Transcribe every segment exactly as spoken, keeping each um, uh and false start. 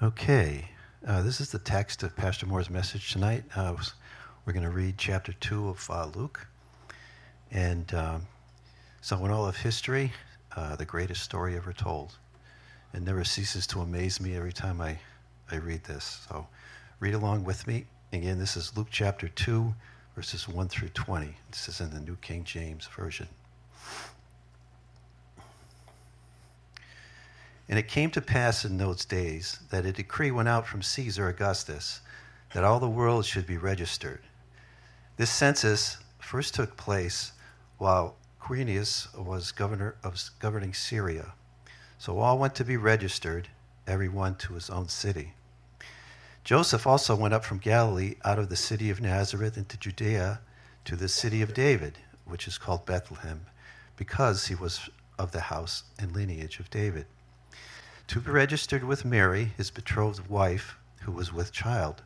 Okay, uh, this is the text of Pastor Moore's message tonight. Uh, we're going to read chapter two of uh, Luke. And um, so in all of history, uh, the greatest story ever told. It never ceases to amaze me every time I, I read this. So read along with me. Again, this is Luke chapter two, verses one through twenty. This is in the New King James Version. And it came to pass in those days that a decree went out from Caesar Augustus that all the world should be registered. This census first took place while Quirinius was governor of governing Syria. So all went to be registered, every one to his own city. Joseph also went up from Galilee out of the city of Nazareth into Judea to the city of David, which is called Bethlehem, because he was of the house and lineage of David, to be registered with Mary, his betrothed wife, who was with child.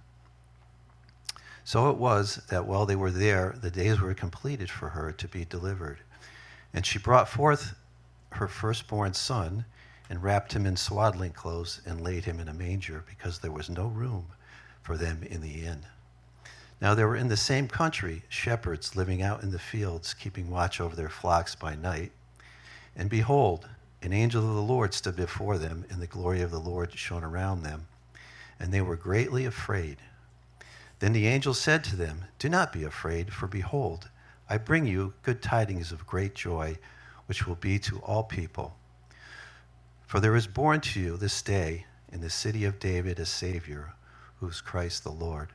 So it was that while they were there, the days were completed for her to be delivered. And she brought forth her firstborn son, and wrapped him in swaddling clothes, and laid him in a manger, because there was no room for them in the inn. Now there were in the same country shepherds living out in the fields, keeping watch over their flocks by night. And behold, an angel of the Lord stood before them, and the glory of the Lord shone around them, and they were greatly afraid. Then the angel said to them, "Do not be afraid, for behold, I bring you good tidings of great joy, which will be to all people. For there is born to you this day in the city of David a Savior, who is Christ the Lord.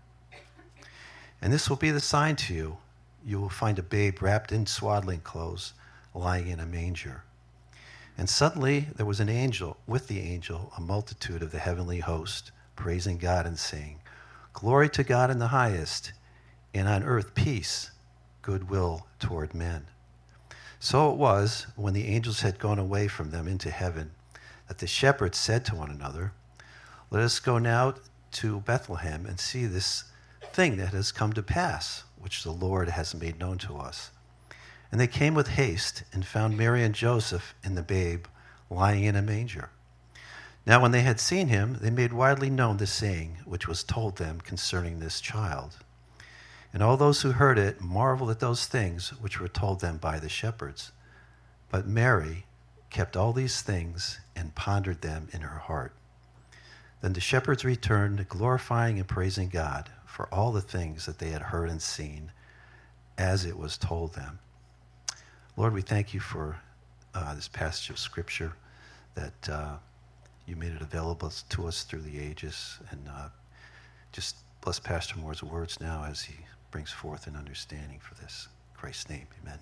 And this will be the sign to you. You will find a babe wrapped in swaddling clothes, lying in a manger." And suddenly there was an angel, with the angel, a multitude of the heavenly host, praising God and saying, "Glory to God in the highest, and on earth peace, goodwill toward men." So it was, when the angels had gone away from them into heaven, that the shepherds said to one another, "Let us go now to Bethlehem and see this thing that has come to pass, which the Lord has made known to us." And they came with haste and found Mary and Joseph and the babe lying in a manger. Now when they had seen him, they made widely known the saying which was told them concerning this child. And all those who heard it marveled at those things which were told them by the shepherds. But Mary kept all these things and pondered them in her heart. Then the shepherds returned, glorifying and praising God for all the things that they had heard and seen, as it was told them. Lord, we thank you for uh, this passage of Scripture, that uh, you made it available to us through the ages. And uh, just bless Pastor Moore's words now as he brings forth an understanding for this. In Christ's name, amen.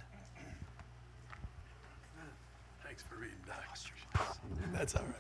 Thanks for reading that. That's all right.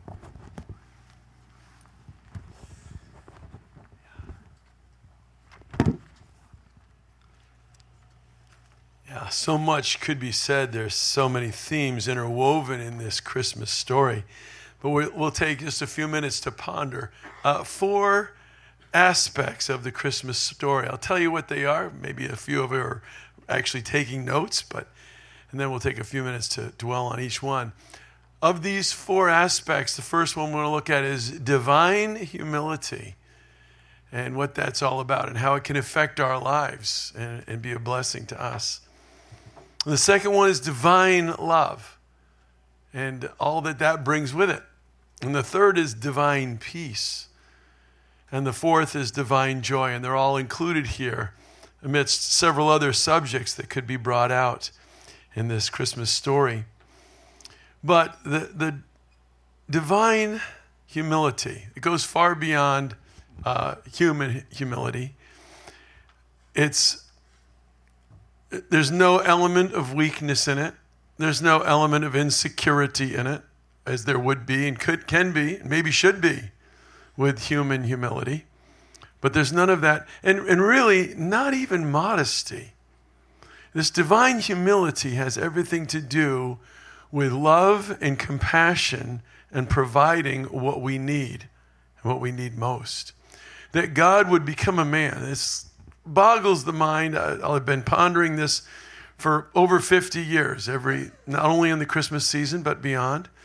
Yeah, so much could be said. There's so many themes interwoven in this Christmas story. But we'll take just a few minutes to ponder uh, four aspects of the Christmas story. I'll tell you what they are. Maybe a few of you are actually taking notes, but and then we'll take a few minutes to dwell on each one. Of these four aspects, the first one we're going to look at is divine humility, and what that's all about, and how it can affect our lives and, and be a blessing to us. The second one is divine love, and all that that brings with it. And the third is divine peace. And the fourth is divine joy, and they're all included here amidst several other subjects that could be brought out in this Christmas story. But the, the divine humility, it goes far beyond uh, human humility. It's There's no element of weakness in it. There's no element of insecurity in it, as there would be and could can be, and maybe should be, with human humility. But there's none of that, and, and really not even modesty. This divine humility has everything to do with love and compassion and providing what we need, and what we need most. That God would become a man. This boggles the mind. I've been pondering this for over fifty years, every not only in the Christmas season, but beyond.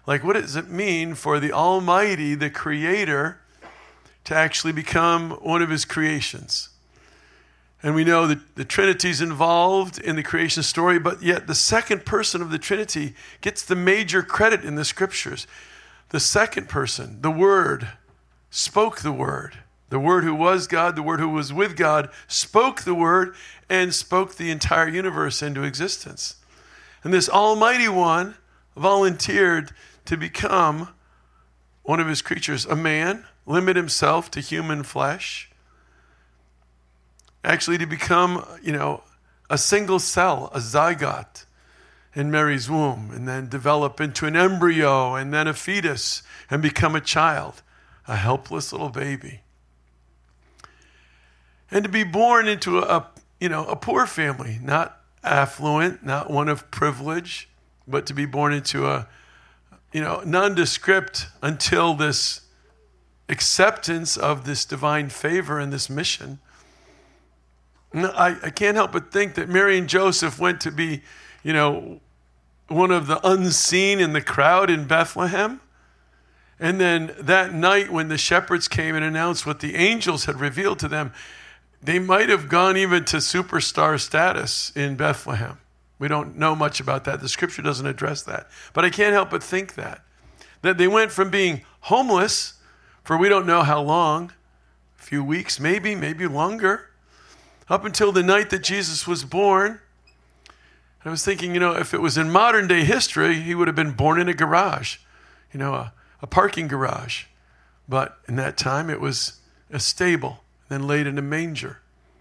Like, what does it mean for the Almighty, the Creator, to actually become one of his creations? And we know that the Trinity's involved in the creation story, but yet the second person of the Trinity gets the major credit in the scriptures. The second person, the Word, spoke the Word. The Word who was God, the Word who was with God, spoke the Word and spoke the entire universe into existence. And this Almighty One volunteered to become one of his creatures, a man, limit himself to human flesh, actually to become, you know, a single cell, a zygote in Mary's womb, and then develop into an embryo and then a fetus and become a child, a helpless little baby. And to be born into a, you know, a poor family, not affluent, not one of privilege, but to be born into a, you know, nondescript until this acceptance of this divine favor and this mission. I, I can't help but think that Mary and Joseph went to be, you know, one of the unseen in the crowd in Bethlehem. And then that night when the shepherds came and announced what the angels had revealed to them, they might have gone even to superstar status in Bethlehem. We don't know much about that. The scripture doesn't address that. But I can't help but think that. That they went from being homeless for we don't know how long, a few weeks maybe, maybe longer, up until the night that Jesus was born. I was thinking, you know, if it was in modern day history, he would have been born in a garage, you know, a, a parking garage. But in that time, it was a stable, then laid in a manger.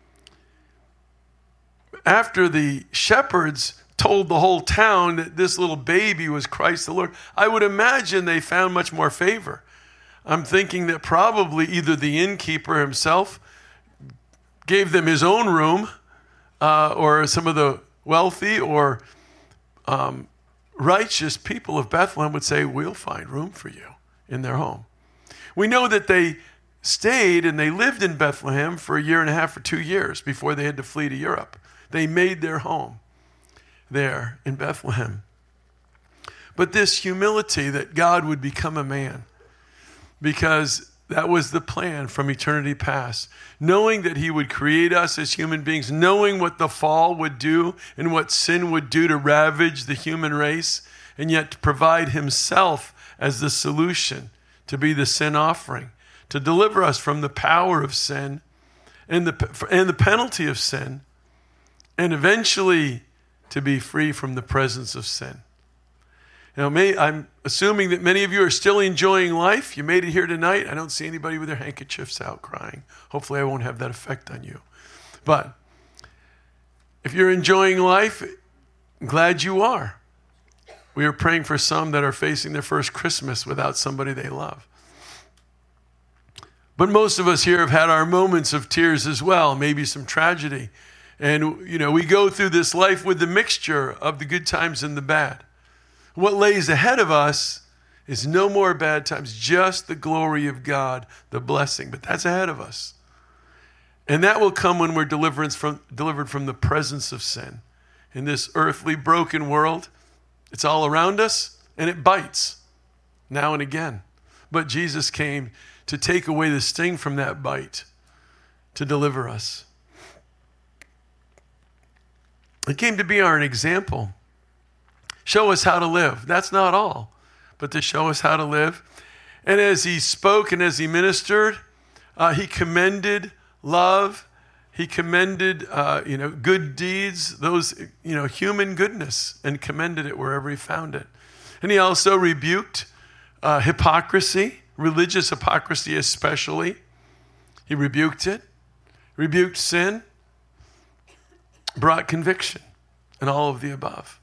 After the shepherds told the whole town that this little baby was Christ the Lord, I would imagine they found much more favor. I'm thinking that probably either the innkeeper himself gave them his own room, uh, or some of the wealthy or um, righteous people of Bethlehem would say, we'll find room for you in their home. We know that they stayed and they lived in Bethlehem for a year and a half or two years before they had to flee to Europe. They made their home there in Bethlehem. But this humility that God would become a man, because that was the plan from eternity past. Knowing that he would create us as human beings, knowing what the fall would do and what sin would do to ravage the human race, and yet to provide himself as the solution, to be the sin offering, to deliver us from the power of sin and the, and the penalty of sin, and eventually to be free from the presence of sin. Now, may, I'm assuming that many of you are still enjoying life. You made it here tonight. I don't see anybody with their handkerchiefs out crying. Hopefully I won't have that effect on you. But if you're enjoying life, I'm glad you are. We are praying for some that are facing their first Christmas without somebody they love. But most of us here have had our moments of tears as well, maybe some tragedy. And, you know, we go through this life with the mixture of the good times and the bad. What lays ahead of us is no more bad times, just the glory of God, the blessing. But that's ahead of us. And that will come when we're deliverance from, delivered from the presence of sin. In this earthly, broken world, it's all around us, and it bites now and again. But Jesus came to take away the sting from that bite, to deliver us. He came to be our example. Show us how to live. That's not all, but to show us how to live. And as he spoke and as he ministered, uh, he commended love. He commended, uh, you know, good deeds, those, you know, human goodness, and commended it wherever he found it. And he also rebuked uh, hypocrisy, religious hypocrisy especially. He rebuked it, rebuked sin, brought conviction, and all of the above.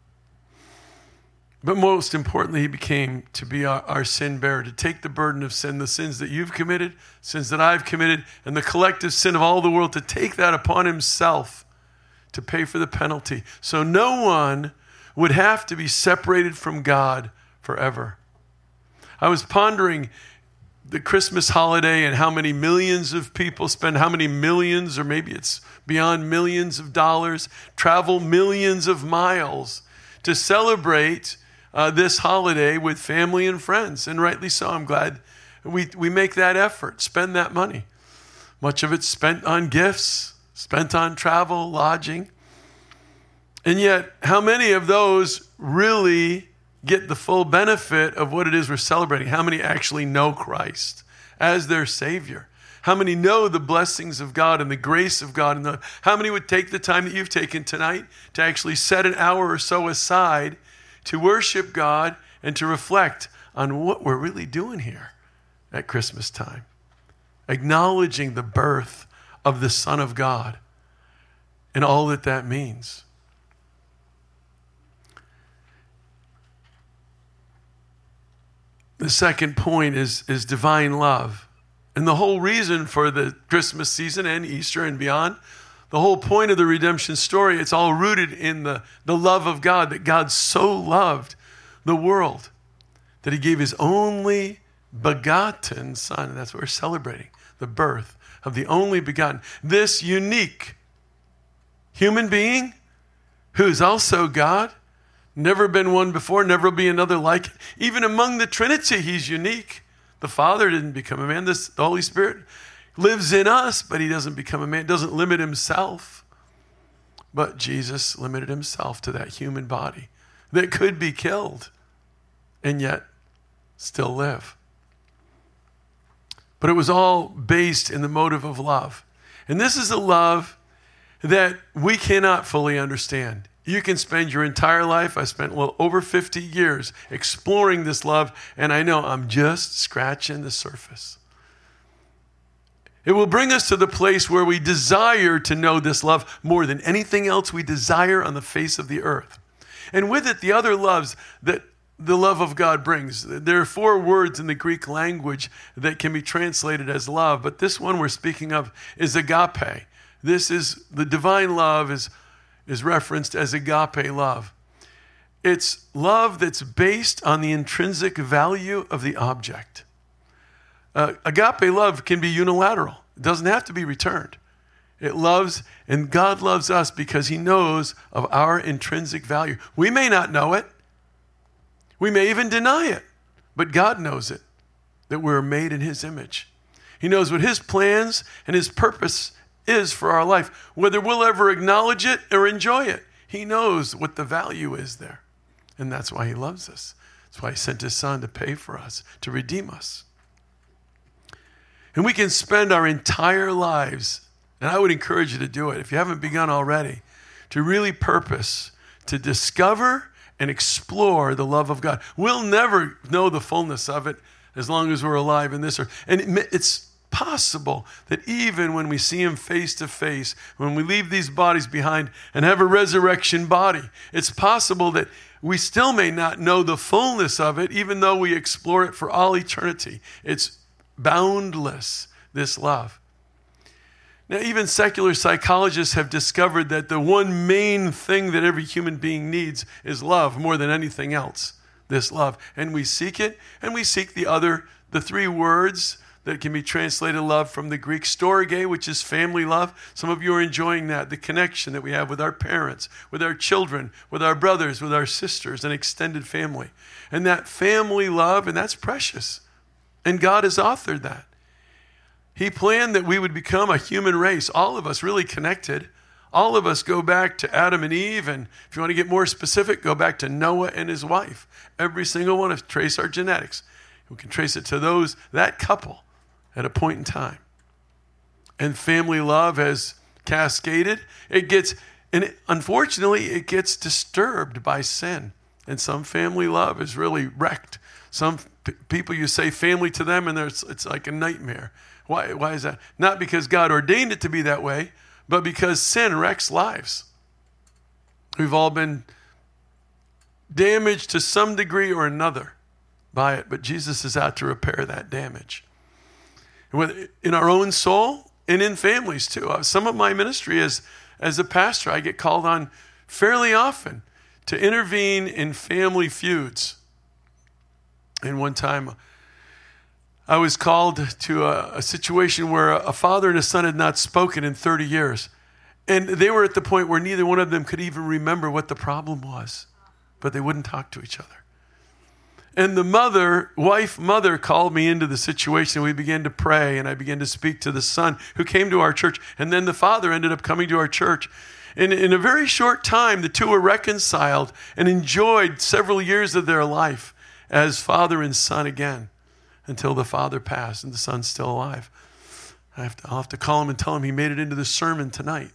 But most importantly, he became to be our, our sin bearer, to take the burden of sin, the sins that you've committed, sins that I've committed, and the collective sin of all the world, to take that upon himself, to pay for the penalty. So no one would have to be separated from God forever. I was pondering the Christmas holiday and how many millions of people spend, how many millions, or maybe it's beyond millions of dollars, travel millions of miles to celebrate uh, this holiday with family and friends. And rightly so. I'm glad we, we make that effort, spend that money. Much of it's spent on gifts, spent on travel, lodging. And yet, how many of those really get the full benefit of what it is we're celebrating? How many actually know Christ as their Savior? How many know the blessings of God and the grace of God? And the, how many would take the time that you've taken tonight to actually set an hour or so aside to worship God and to reflect on what we're really doing here at Christmas time? Acknowledging the birth of the Son of God and all that that means. The second point is, is divine love. And the whole reason for the Christmas season and Easter and beyond, the whole point of the redemption story, it's all rooted in the, the love of God, that God so loved the world that he gave his only begotten Son. And that's what we're celebrating, the birth of the only begotten. This unique human being who is also God, never been one before, never will be another like it. Even among the Trinity, he's unique. The Father didn't become a man. This, the Holy Spirit lives in us, but he doesn't become a man, doesn't limit himself. But Jesus limited himself to that human body that could be killed and yet still live. But it was all based in the motive of love. And this is a love that we cannot fully understand. You can spend your entire life, I spent well over fifty years exploring this love, and I know I'm just scratching the surface. It will bring us to the place where we desire to know this love more than anything else we desire on the face of the earth. And with it, the other loves that the love of God brings. There are four words in the Greek language that can be translated as love, but this one we're speaking of is agape. This is, the divine love is is referenced as agape love. It's love that's based on the intrinsic value of the object. Uh, agape love can be unilateral. It doesn't have to be returned. It loves, and God loves us because he knows of our intrinsic value. We may not know it. We may even deny it, but God knows it, that we're made in his image. He knows what his plans and his purpose is for our life, whether we'll ever acknowledge it or enjoy it. He knows what the value is there. And that's why he loves us. That's why he sent his Son to pay for us, to redeem us. And we can spend our entire lives, and I would encourage you to do it, if you haven't begun already, to really purpose, to discover and explore the love of God. We'll never know the fullness of it as long as we're alive in this earth. And it, it's possible that even when we see him face to face, when we leave these bodies behind and have a resurrection body, it's possible that we still may not know the fullness of it, even though we explore it for all eternity. It's boundless, this love. Now, even secular psychologists have discovered that the one main thing that every human being needs is love more than anything else, this love. And we seek it, and we seek the other, the three words that can be translated love from the Greek storge, which is family love. Some of you are enjoying that, the connection that we have with our parents, with our children, with our brothers, with our sisters, and extended family. And that family love, and that's precious. And God has authored that. He planned that we would become a human race, all of us really connected. All of us go back to Adam and Eve, and if you want to get more specific, go back to Noah and his wife. Every single one of us trace our genetics. We can trace it to those, that couple, at a point in time. And family love has cascaded. It gets, and it, unfortunately, it gets disturbed by sin. And some family love is really wrecked. Some p- people, you say family to them, and there's, it's like a nightmare. Why, why is that? Not because God ordained it to be that way, but because sin wrecks lives. We've all been damaged to some degree or another by it, but Jesus is out to repair that damage. In our own soul and in families too. Some of my ministry as, as a pastor, I get called on fairly often to intervene in family feuds. And one time I was called to a, a situation where a father and a son had not spoken in thirty years. And they were at the point where neither one of them could even remember what the problem was, but they wouldn't talk to each other. And the mother, wife mother, called me into the situation. We began to pray, and I began to speak to the son who came to our church. And then the father ended up coming to our church. And in a very short time, the two were reconciled and enjoyed several years of their life as father and son again, until the father passed and the son's still alive. I have to, I'll have to call him and tell him he made it into the sermon tonight.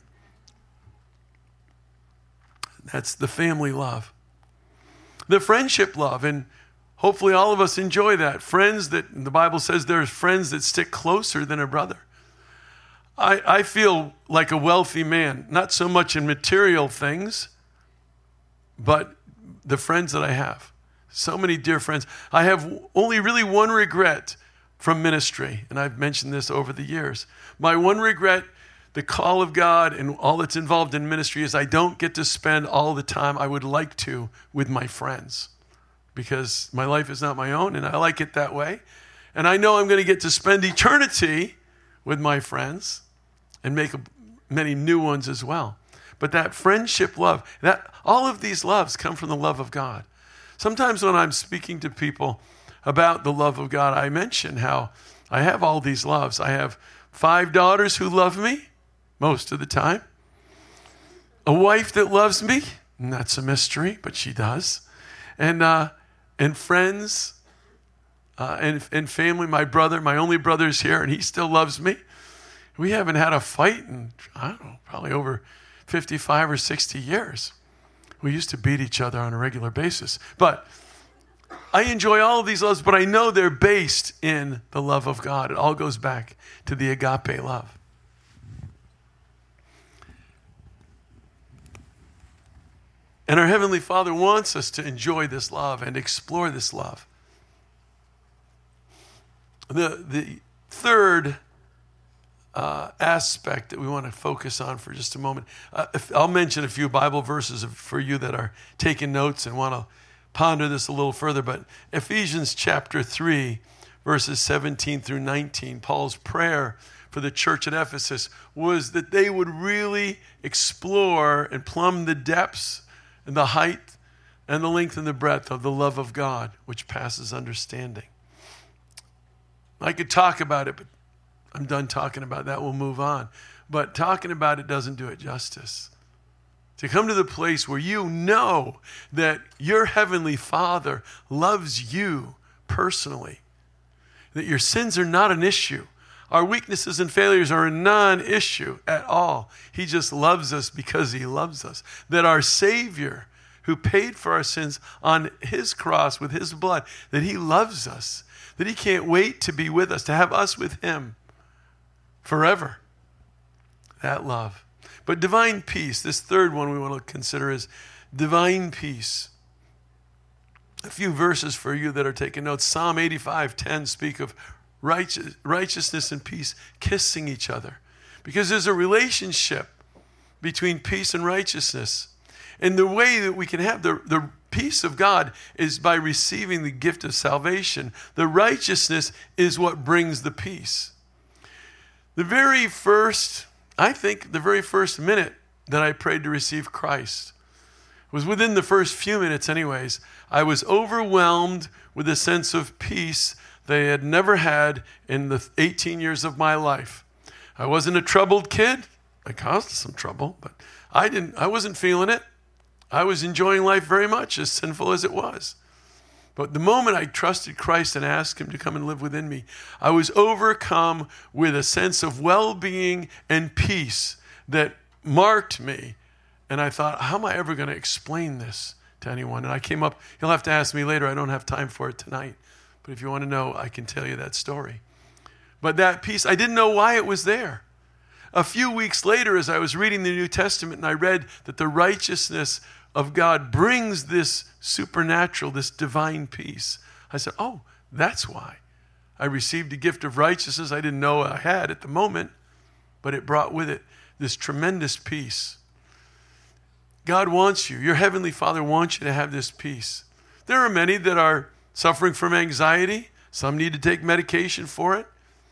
That's the family love. The friendship love, and hopefully all of us enjoy that. Friends that, the Bible says there's friends that stick closer than a brother. I, I feel like a wealthy man, not so much in material things, but the friends that I have. So many dear friends. I have only really one regret from ministry, and I've mentioned this over the years. My one regret, the call of God and all that's involved in ministry, is I don't get to spend all the time I would like to with my friends, because my life is not my own, and I like it that way. And I know I'm going to get to spend eternity with my friends and make many new ones as well. But that friendship love, that all of these loves come from the love of God. Sometimes when I'm speaking to people about the love of God, I mention how I have all these loves. I have five daughters who love me most of the time. A wife that loves me, and that's a mystery, but she does. And uh, and friends uh, and, and family. My brother, my only brother is here, and he still loves me. We haven't had a fight in, I don't know, probably over fifty-five or sixty years. We used to beat each other on a regular basis. But I enjoy all of these loves, but I know they're based in the love of God. It all goes back to the agape love. And our Heavenly Father wants us to enjoy this love and explore this love. The, the third uh, aspect that we want to focus on for just a moment, uh, if, I'll mention a few Bible verses for you that are taking notes and want to ponder this a little further, but Ephesians chapter three, verses seventeen through nineteen, Paul's prayer for the church at Ephesus was that they would really explore and plumb the depths and the height and the length and the breadth of the love of God, which passes understanding. I could talk about it, but I'm done talking about that. We'll move on. But talking about it doesn't do it justice. To come to the place where you know that your Heavenly Father loves you personally, that your sins are not an issue. Our weaknesses and failures are a non-issue at all. He just loves us because He loves us. That our Savior, who paid for our sins on His cross with His blood, that He loves us, that He can't wait to be with us, to have us with Him forever. That love. But divine peace, this third one we want to consider is divine peace. A few verses for you that are taking notes. Psalm eighty-five ten speak of righteous, righteousness and peace kissing each other. Because there's a relationship between peace and righteousness. And the way that we can have the, the peace of God is by receiving the gift of salvation. The righteousness is what brings the peace. The very first, I think the very first minute that I prayed to receive Christ was within the first few minutes anyways. I was overwhelmed with a sense of peace that I had never had in the eighteen years of my life. I wasn't a troubled kid. I caused some trouble, but I didn't. I wasn't feeling it. I was enjoying life very much, as sinful as it was. But the moment I trusted Christ and asked Him to come and live within me, I was overcome with a sense of well-being and peace that marked me. And I thought, how am I ever going to explain this to anyone? And I came up, you'll have to ask me later. I don't have time for it tonight. But if you want to know, I can tell you that story. But that peace, I didn't know why it was there. A few weeks later, as I was reading the New Testament, and I read that the righteousness of God brings this supernatural, this divine peace, I said, oh, that's why. I received a gift of righteousness I didn't know I had at the moment, but it brought with it this tremendous peace. God wants you, your Heavenly Father wants you to have this peace. There are many that are suffering from anxiety. Some need to take medication for it.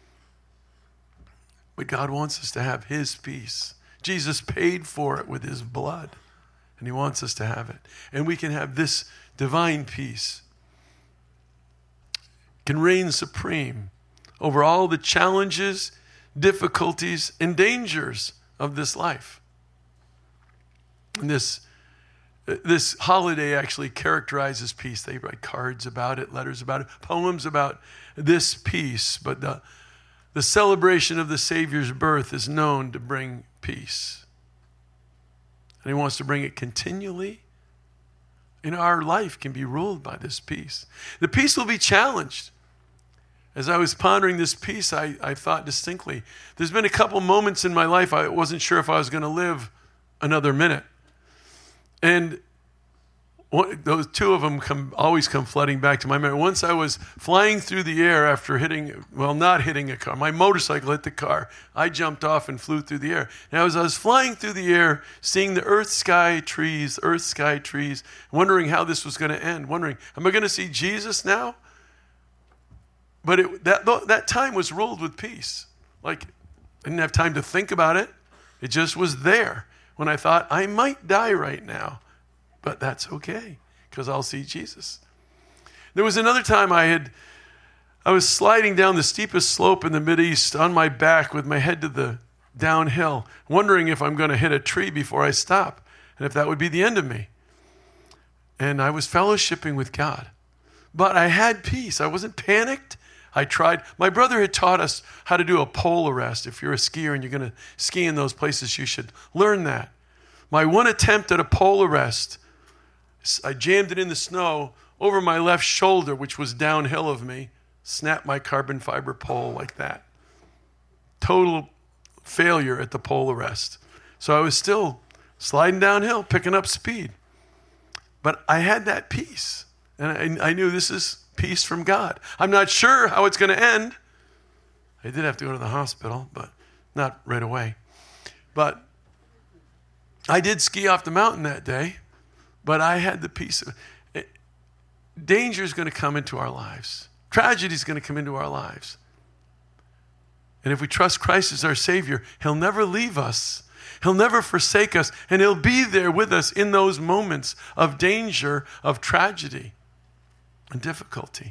But God wants us to have His peace. Jesus paid for it with His blood. And He wants us to have it. And we can have this divine peace. can reign supreme over all the challenges, difficulties, and dangers of this life. And this, this holiday actually characterizes peace. They write cards about it, letters about it, poems about this peace. But the, the celebration of the Savior's birth is known to bring peace. And he wants to bring it continually. And our life can be ruled by this peace. The peace will be challenged. As I was pondering this peace, I, I thought distinctly, there's been a couple moments in my life I wasn't sure if I was going to live another minute. And one, those two of them come, always come flooding back to my memory. Once I was flying through the air after hitting, well, not hitting a car. My motorcycle hit the car. I jumped off and flew through the air. And as I was flying through the air, seeing the earth, sky, trees, earth, sky, trees, wondering how this was going to end, wondering, am I going to see Jesus now? But it, that, that time was ruled with peace. Like, I didn't have time to think about it. It just was there when I thought, I might die right now. But that's okay, because I'll see Jesus. There was another time I had, I was sliding down the steepest slope in the Mideast on my back with my head to the downhill, wondering if I'm going to hit a tree before I stop, and if that would be the end of me. And I was fellowshipping with God. But I had peace. I wasn't panicked. I tried. My brother had taught us how to do a pole arrest. If you're a skier and you're going to ski in those places, you should learn that. My one attempt at a pole arrest, I jammed it in the snow over my left shoulder, which was downhill of me, snapped my carbon fiber pole like that. Total failure at the pole arrest. So I was still sliding downhill, picking up speed. But I had that peace. And I, I knew this is peace from God. I'm not sure how it's going to end. I did have to go to the hospital, but not right away. But I did ski off the mountain that day. But I had the peace. Of, it, danger is going to come into our lives. Tragedy is going to come into our lives. And if we trust Christ as our Savior, He'll never leave us. He'll never forsake us. And He'll be there with us in those moments of danger, of tragedy, and difficulty.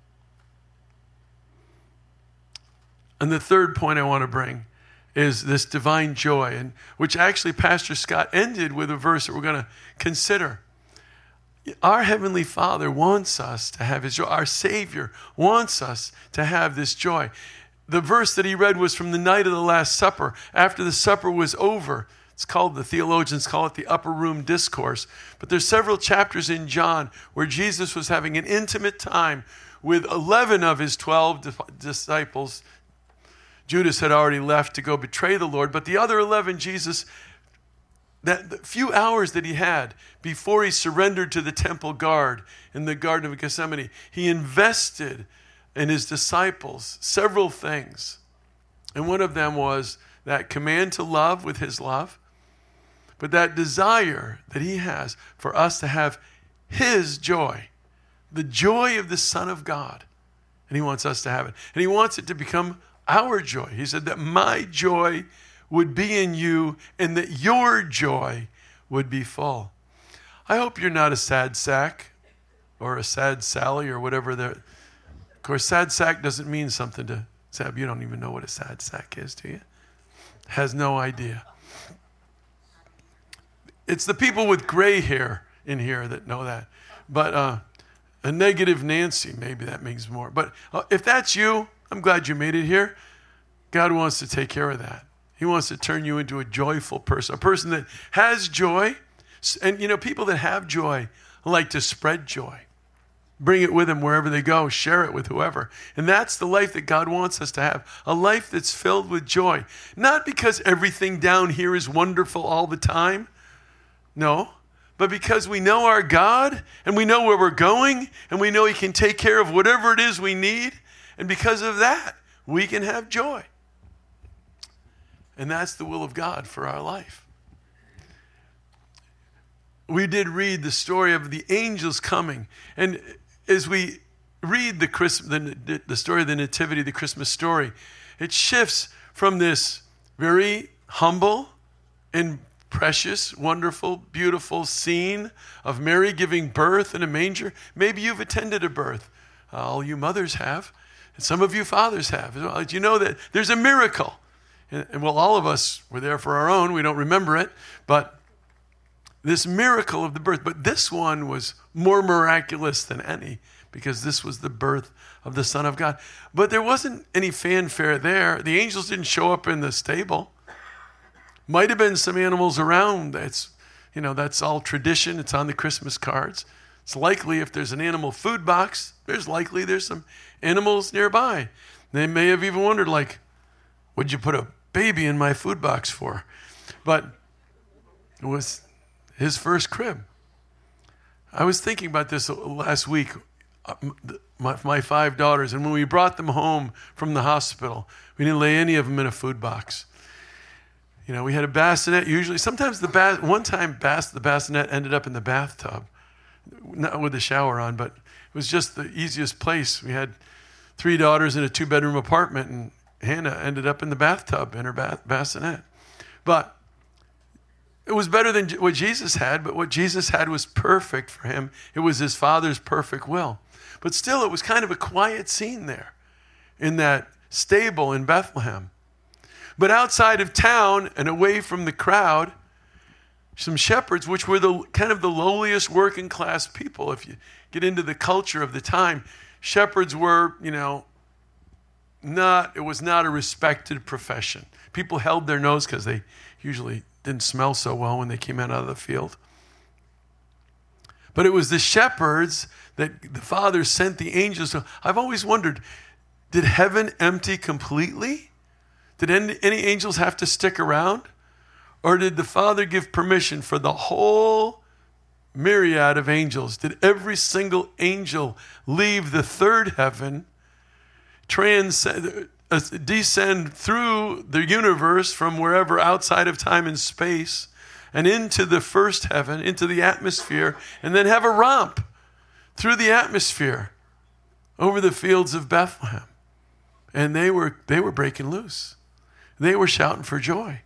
And the third point I want to bring is this divine joy, and which actually Pastor Scott ended with a verse that we're going to consider. Our Heavenly Father wants us to have His joy. Our Savior wants us to have this joy. The verse that he read was from the night of the Last Supper. After the supper was over, it's called, the theologians call it the Upper Room Discourse. But there's several chapters in John where Jesus was having an intimate time with eleven of his twelve disciples. Judas had already left to go betray the Lord, but the other eleven, Jesus, that the few hours that he had before he surrendered to the temple guard in the Garden of Gethsemane, he invested in his disciples several things. And one of them was that command to love with his love, but that desire that he has for us to have his joy, the joy of the Son of God. And he wants us to have it. And he wants it to become our joy. He said that my joy would be in you and that your joy would be full. I hope you're not a sad sack or a sad Sally or whatever. Of course, sad sack doesn't mean something to Sab. You don't even know what a sad sack is, do you? Has no idea. It's the people with gray hair in here that know that. But uh, a negative Nancy, maybe that means more. But uh, if that's you, I'm glad you made it here. God wants to take care of that. He wants to turn you into a joyful person, a person that has joy. And, you know, people that have joy like to spread joy. Bring it with them wherever they go. Share it with whoever. And that's the life that God wants us to have. A life that's filled with joy. Not because everything down here is wonderful all the time. No. But because we know our God and we know where we're going and we know He can take care of whatever it is we need. And because of that, we can have joy. And that's the will of God for our life. We did read the story of the angels coming. And as we read the, Christ, the, the story of the Nativity, the Christmas story, it shifts from this very humble and precious, wonderful, beautiful scene of Mary giving birth in a manger. Maybe you've attended a birth uh, all you mothers have, and some of you fathers have. Do you know that there's a miracle? And, and well, all of us were there for our own. We don't remember it, but this miracle of the birth. But this one was more miraculous than any, because this was the birth of the Son of God. But there wasn't any fanfare there. The angels didn't show up in the stable. Might have been some animals around. That's, you know, that's all tradition. It's on the Christmas cards. It's likely if there's an animal food box, there's likely there's some animals nearby. They may have even wondered, like, what'd you put a baby in my food box for? But it was his first crib. I was thinking about this last week. My, my five daughters, and when we brought them home from the hospital, we didn't lay any of them in a food box. You know, we had a bassinet usually. Sometimes the bath, one time bass, the bassinet ended up in the bathtub, not with the shower on, but it was just the easiest place. We had three daughters in a two-bedroom apartment, and Hannah ended up in the bathtub in her bath, bassinet. But it was better than what Jesus had, but what Jesus had was perfect for him. It was his Father's perfect will. But still, it was kind of a quiet scene there in that stable in Bethlehem. But outside of town and away from the crowd, some shepherds, which were the kind of the lowliest working class people. If you get into the culture of the time, shepherds were, you know, not, it was not a respected profession. People held their nose because they usually didn't smell so well when they came out of the field. But it was the shepherds that the Father sent the angels. So I've always wondered, did heaven empty completely? Did any, any angels have to stick around? Or did the Father give permission for the whole myriad of angels? Did every single angel leave the third heaven, transcend, uh, descend through the universe from wherever outside of time and space and into the first heaven, into the atmosphere, and then have a romp through the atmosphere over the fields of Bethlehem? And they were they were breaking loose. They were shouting for joy.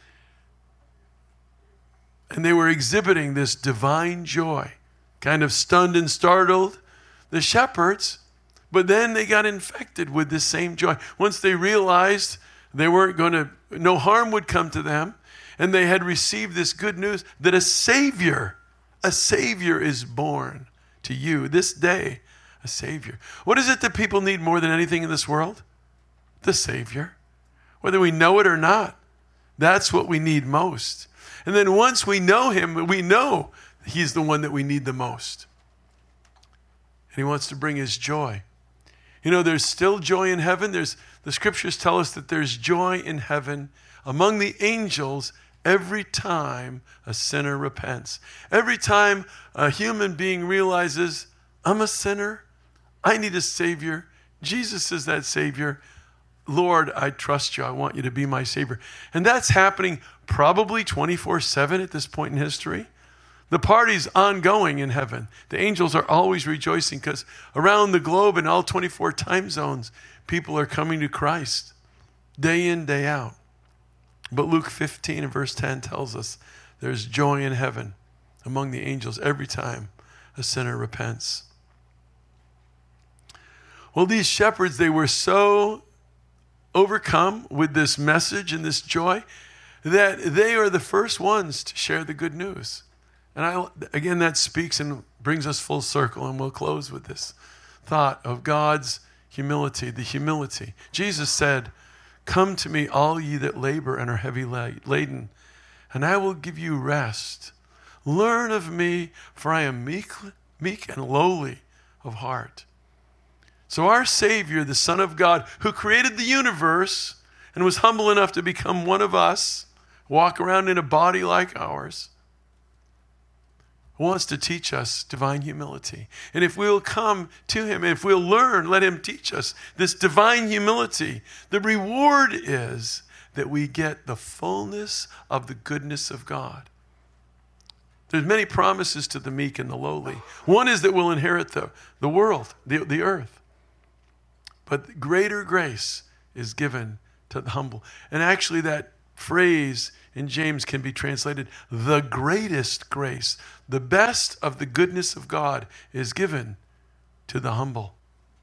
And they were exhibiting this divine joy, kind of stunned and startled the shepherds, but then they got infected with this same joy. Once they realized they weren't going to, no harm would come to them, and they had received this good news that a Savior, a Savior is born to you this day, a Savior. What is it that people need more than anything in this world? The Savior. Whether we know it or not, that's what we need most. And then once we know him, we know he's the one that we need the most. And he wants to bring his joy. You know, there's still joy in heaven. There's, the scriptures tell us that there's joy in heaven among the angels every time a sinner repents. Every time a human being realizes, I'm a sinner, I need a Savior, Jesus is that Savior, Lord, I trust you, I want you to be my Savior. And that's happening probably twenty-four seven at this point in history. The party's ongoing in heaven. The angels are always rejoicing because around the globe in all twenty-four time zones, people are coming to Christ day in, day out. But Luke fifteen and verse ten tells us there's joy in heaven among the angels every time a sinner repents. Well, these shepherds, they were so overcome with this message and this joy that they are the first ones to share the good news. And I, again, that speaks and brings us full circle, and we'll close with this thought of God's humility, the humility. Jesus said, come to me, all ye that labor and are heavy laden, and I will give you rest. Learn of me, for I am meek, meek and lowly of heart. So our Savior, the Son of God, who created the universe and was humble enough to become one of us, walk around in a body like ours, wants to teach us divine humility. And if we'll come to him, if we'll learn, let him teach us this divine humility, the reward is that we get the fullness of the goodness of God. There's many promises to the meek and the lowly. One is that we'll inherit the, the world, the, the earth. But greater grace is given to the humble. And actually that phrase in James can be translated, the greatest grace. The best of the goodness of God is given to the humble.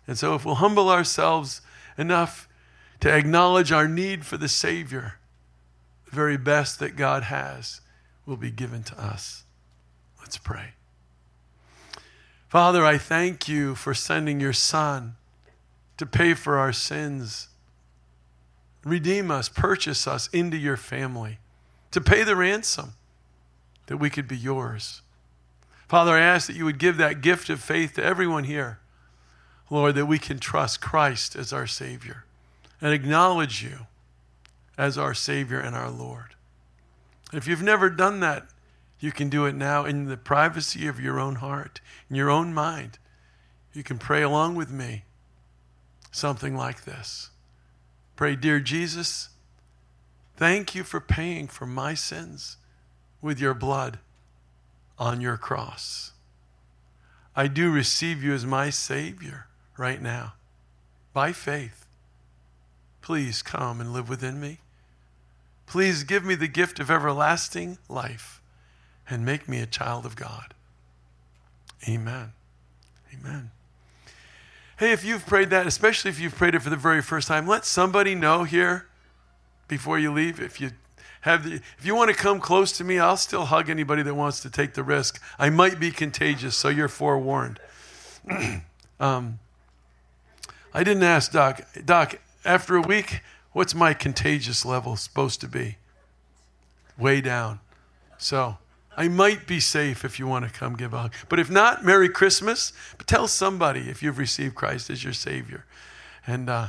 And so if we'll humble ourselves enough to acknowledge our need for the Savior, the very best that God has will be given to us. Let's pray. Father, I thank you for sending your Son to pay for our sins, redeem us, purchase us into your family, to pay the ransom that we could be yours. Father, I ask that you would give that gift of faith to everyone here, Lord, that we can trust Christ as our Savior and acknowledge you as our Savior and our Lord. If you've never done that, you can do it now in the privacy of your own heart, in your own mind. You can pray along with me something like this. Pray, dear Jesus, thank you for paying for my sins with your blood on your cross. I do receive you as my Savior right now, by faith. Please come and live within me. Please give me the gift of everlasting life and make me a child of God. Amen. Amen. Hey, if you've prayed that, especially if you've prayed it for the very first time, let somebody know here before you leave. If you have the, if you want to come close to me, I'll still hug anybody that wants to take the risk. I might be contagious, so you're forewarned. um, I didn't ask Doc. Doc, after a week, what's my contagious level supposed to be? Way down. So I might be safe if you want to come give a hug. But if not, Merry Christmas. But tell somebody if you've received Christ as your Savior. And uh,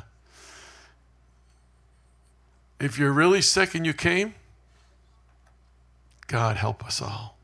if you're really sick and you came, God help us all.